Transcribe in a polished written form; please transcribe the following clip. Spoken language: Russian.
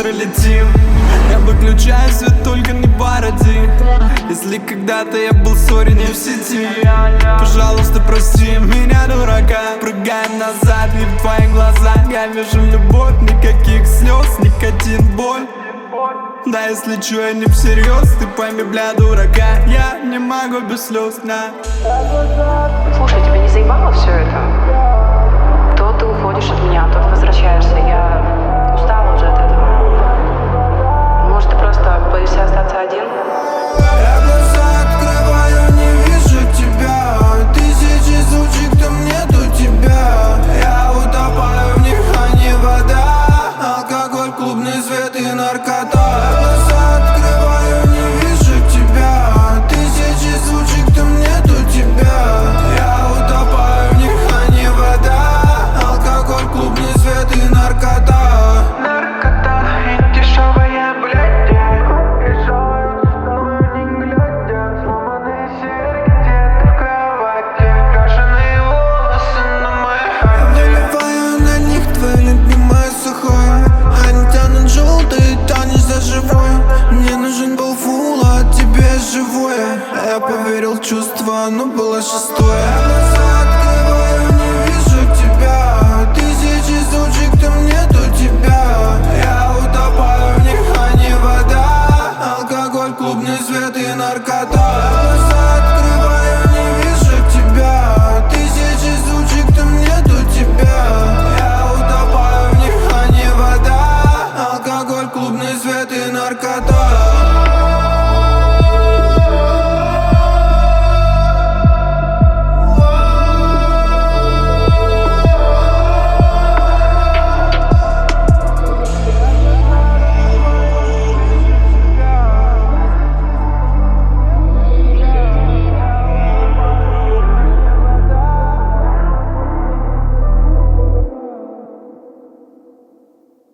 завтра летим. Я выключаю свет, только не пароди. Если когда-то я был в ссоре не в сети, пожалуйста, прости меня, дурака. Прыгаем назад, не в твоих глазах. Я вижу любовь, никаких слез, никотин, боль. Да, если чё, я не всерьез, ты пойми, бля, дурака. Я не могу без слез, на. Слушай, тебя не заебало все это? То ты уходишь от меня, то ты возвращаешься. Я устала уже от этого. Может, ты просто боишься остаться один? Я глаза открываю, не вижу тебя. Тысячи сучек, там нету тебя. Я утопаю в них, а не вода. Алкоголь, клубный свет и наркота. Я глаза открываю, не вижу тебя. Тысячи сучек, там нету тебя. Я утопаю в них, а не вода. Алкоголь, клубный свет и наркота. Наркота и дешевая, блядь. Мне нужен был фул, а тебе живое. Я поверил в чувства, но было шестое. Я глаза открываю, не вижу тебя. Тысячи сучек, там нету тебя. Я утопаю в них, а не вода. Алкоголь, клубный свет